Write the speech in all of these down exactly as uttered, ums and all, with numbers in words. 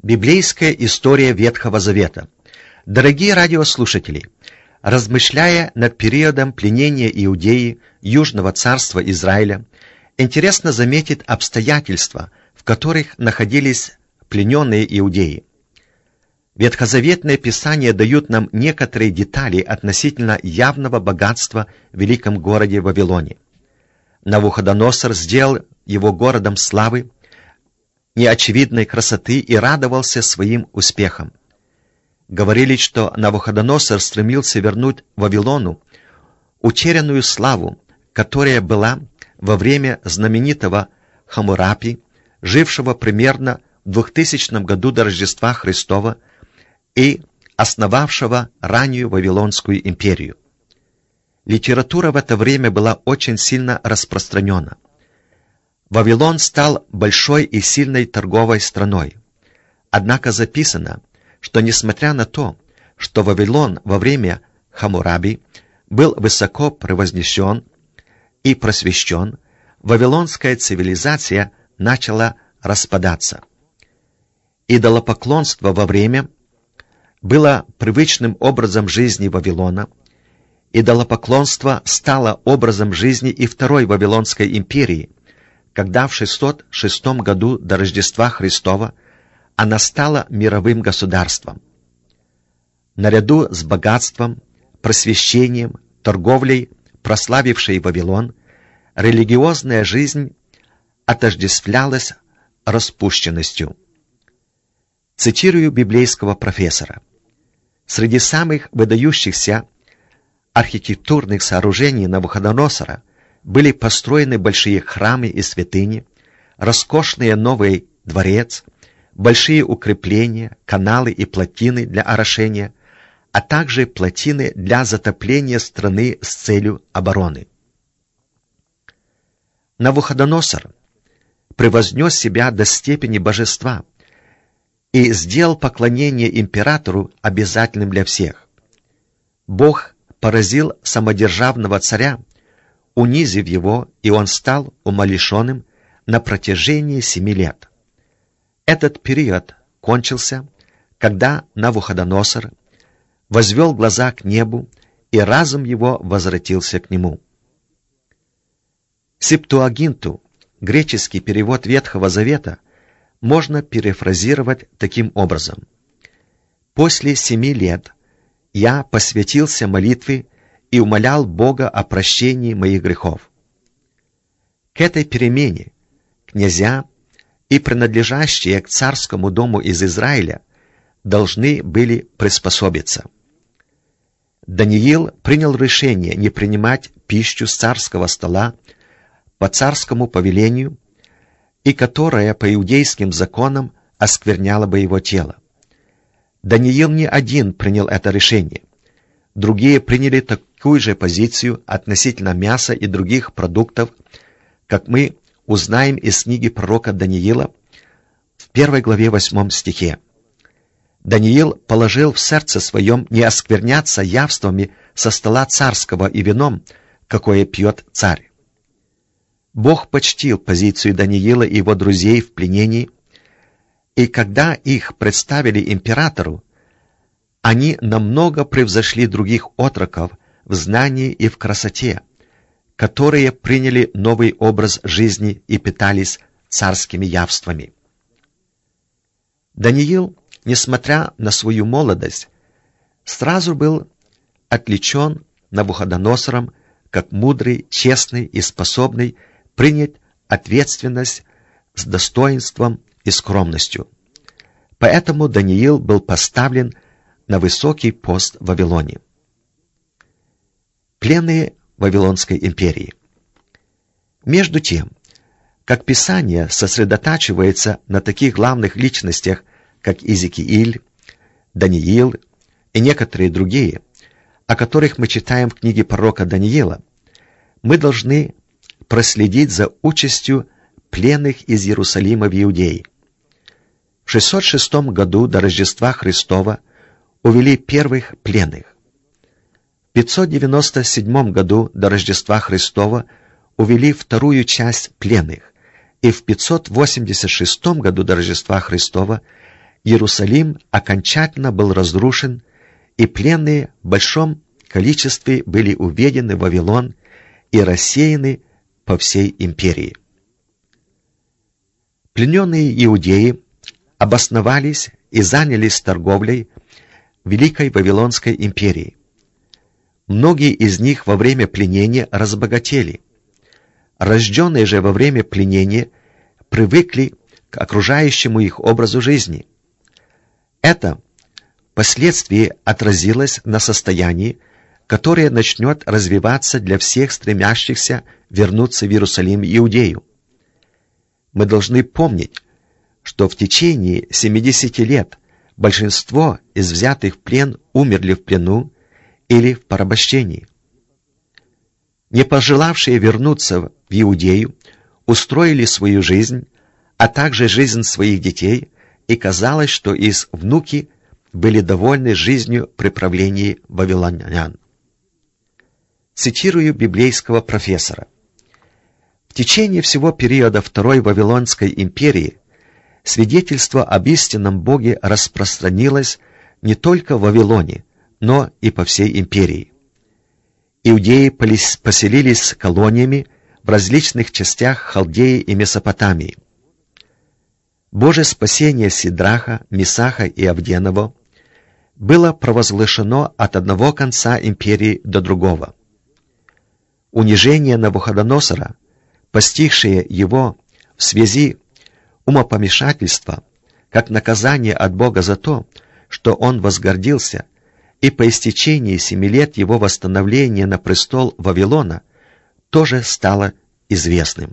Библейская история Ветхого Завета. Дорогие радиослушатели, размышляя над периодом пленения Иудеи, Южного царства Израиля, интересно заметить обстоятельства, в которых находились плененные иудеи. Ветхозаветные писания дают нам некоторые детали относительно явного богатства в великом городе Вавилоне. Навуходоносор сделал его городом славы, неочевидной красоты и радовался своим успехам. Говорили, что Навуходоносор стремился вернуть Вавилону утерянную славу, которая была во время знаменитого Хаммурапи, жившего примерно в двухтысячном году до Рождества Христова и основавшего раннюю Вавилонскую империю. Литература в это время была очень сильно распространена. Вавилон стал большой и сильной торговой страной. Однако записано, что несмотря на то, что Вавилон во время Хаммурапи был высоко превознесен и просвещен, вавилонская цивилизация начала распадаться. Идолопоклонство во время было привычным образом жизни Вавилона. Идолопоклонство стало образом жизни и Второй Вавилонской империи, когда в шестьсот шестом году до Рождества Христова она стала мировым государством. Наряду с богатством, просвещением, торговлей, прославившей Вавилон, религиозная жизнь отождествлялась распущенностью. Цитирую библейского профессора. Среди самых выдающихся архитектурных сооружений Навуходоносора были построены большие храмы и святыни, роскошный новый дворец, большие укрепления, каналы и плотины для орошения, а также плотины для затопления страны с целью обороны. Навуходоносор превознес себя до степени божества и сделал поклонение императору обязательным для всех. Бог поразил самодержавного царя, унизив его, и он стал умалишенным на протяжении семи лет. Этот период кончился, когда Навуходоносор возвел глаза к небу, и разум его возвратился к нему. Септуагинту, греческий перевод Ветхого Завета, можно перефразировать таким образом: «После семи лет я посвятился молитве и умолял Бога о прощении моих грехов». К этой перемене князья и принадлежащие к царскому дому из Израиля должны были приспособиться. Даниил принял решение не принимать пищу с царского стола по царскому повелению, и которая по иудейским законам оскверняла бы его тело. Даниил не один принял это решение. Другие приняли такую же позицию относительно мяса и других продуктов, как мы узнаем из книги пророка Даниила в первой главе восьмом стихе. Даниил положил в сердце своем не оскверняться явствами со стола царского и вином, какое пьет царь. Бог почтил позицию Даниила и его друзей в пленении, и когда их представили императору, они намного превзошли других отроков в знании и в красоте, которые приняли новый образ жизни и питались царскими явствами. Даниил, несмотря на свою молодость, сразу был отличен Навуходоносором как мудрый, честный и способный принять ответственность с достоинством и скромностью. Поэтому Даниил был поставлен на высокий пост в Вавилоне. Пленные Вавилонской империи. Между тем, как Писание сосредотачивается на таких главных личностях, как Иезекииль, Даниил и некоторые другие, о которых мы читаем в книге пророка Даниила, мы должны проследить за участью пленных из Иерусалима в Иудее. В шестьсот шестом году до Рождества Христова увели первых пленных. В пятьсот девяносто седьмом году до Рождества Христова увели вторую часть пленных, и в пятьсот восемьдесят шестом году до Рождества Христова Иерусалим окончательно был разрушен, и пленные в большом количестве были уведены в Вавилон и рассеяны по всей империи. Плененные иудеи обосновались и занялись торговлей в Великой Вавилонской империи. Многие из них во время пленения разбогатели. Рожденные же во время пленения привыкли к окружающему их образу жизни. Это впоследствии отразилось на состоянии, которое начнет развиваться для всех стремящихся вернуться в Иерусалим и Иудею. Мы должны помнить, что в течение семидесяти лет большинство из взятых в плен умерли в плену или в порабощении. Не пожелавшие вернуться в Иудею устроили свою жизнь, а также жизнь своих детей, и казалось, что их внуки были довольны жизнью при правлении вавилонян. Цитирую библейского профессора. В течение всего периода Второй Вавилонской империи свидетельство об истинном Боге распространилось не только в Вавилоне, но и по всей империи. Иудеи поселились колониями в различных частях Халдеи и Месопотамии. Божье спасение Сидраха, Месаха и Авденова было провозглашено от одного конца империи до другого. Унижение Навуходоносора, постигшее его в связи умопомешательства, как наказание от Бога за то, что он возгордился, и по истечении семи лет его восстановления на престол Вавилона, тоже стало известным.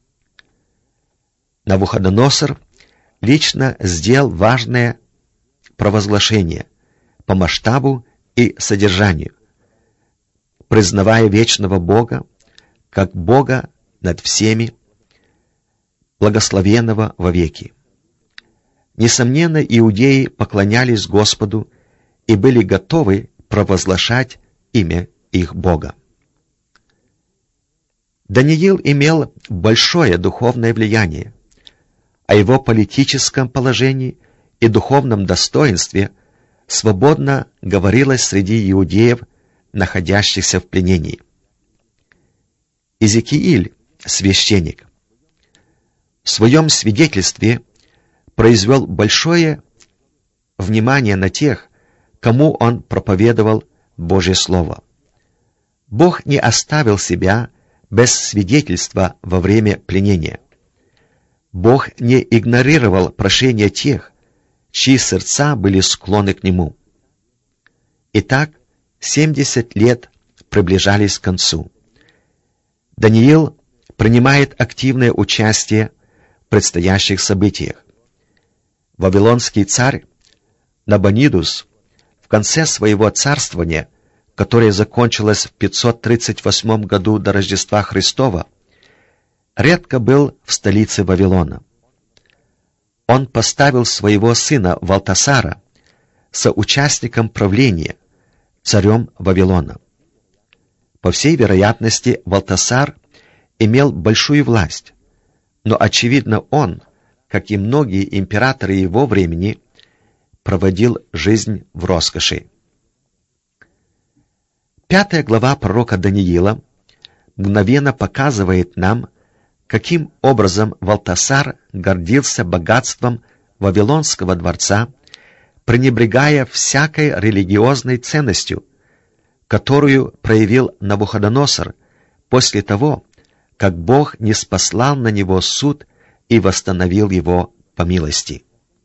Навуходоносор лично сделал важное провозглашение по масштабу и содержанию, признавая вечного Бога как Бога над всеми, благословенного вовеки. Несомненно, иудеи поклонялись Господу и были готовы провозглашать имя их Бога. Даниил имел большое духовное влияние. О его политическом положении и духовном достоинстве свободно говорилось среди иудеев, находящихся в пленении. Иезекииль, священник, в своем свидетельстве произвел большое внимание на тех, кому он проповедовал Божье Слово. Бог не оставил себя без свидетельства во время пленения. Бог не игнорировал прошения тех, чьи сердца были склонны к Нему. Итак, семьдесят лет приближались к концу. Даниил принимает активное участие в предстоящих событиях. Вавилонский царь Набонидус в конце своего царствования, которое закончилось в пятьсот тридцать восьмом году до Рождества Христова, редко был в столице Вавилона. Он поставил своего сына Валтасара соучастником правления, царем Вавилона. По всей вероятности, Валтасар имел большую власть, но, очевидно, он, как и многие императоры его времени, проводил жизнь в роскоши. Пятая глава пророка Даниила мгновенно показывает нам, каким образом Валтасар гордился богатством Вавилонского дворца, пренебрегая всякой религиозной ценностью, которую проявил Навуходоносор после того, как Бог ниспослал на него суд и восстановил его по милости.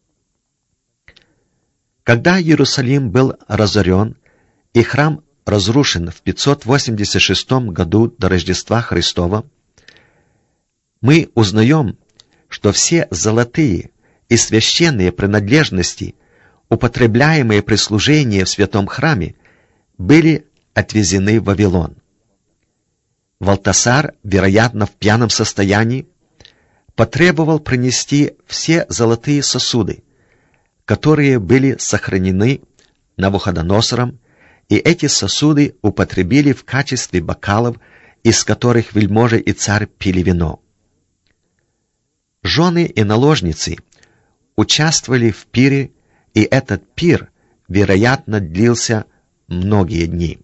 Когда Иерусалим был разорен и храм разрушен в пятьсот восемьдесят шестом году до Рождества Христова, мы узнаем, что все золотые и священные принадлежности, употребляемые при служении в святом храме, были отвезены в Вавилон. Валтасар, вероятно, в пьяном состоянии, потребовал принести все золотые сосуды, которые были сохранены Навуходоносором, и эти сосуды употребили в качестве бокалов, из которых вельможи и царь пили вино. Жены и наложницы участвовали в пире и этот пир, вероятно, длился многие дни.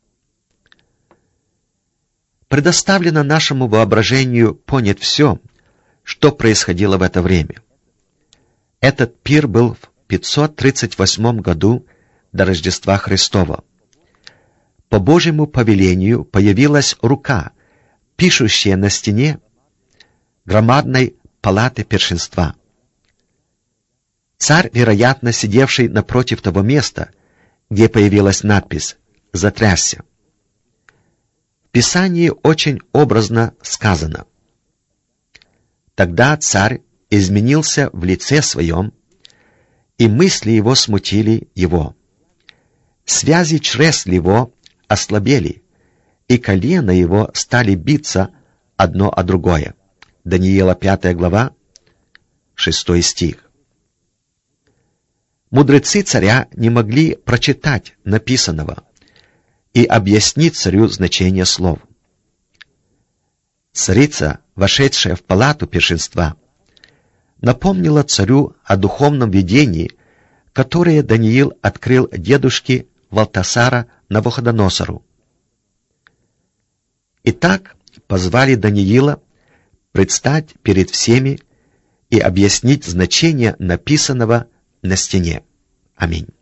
Предоставлено нашему воображению понять все, что происходило в это время. Этот пир был в пятьсот тридцать восьмом году до Рождества Христова. По Божьему повелению появилась рука, пишущая на стене громадной палаты першинства. Царь, вероятно, сидевший напротив того места, где появилась надпись, затрясся. В Писании очень образно сказано: «Тогда царь изменился в лице своем, и мысли его смутили его. Связи чресл его ослабели, и колено его стали биться одно о другое». Даниила пятая глава, шестой стих. Мудрецы царя не могли прочитать написанного и объяснить царю значение слов. Царица, вошедшая в палату першинства, напомнила царю о духовном видении, которое Даниил открыл дедушке Валтасара Навуходоносору. Итак, позвали Даниила предстать перед всеми и объяснить значение написанного на стене. Аминь.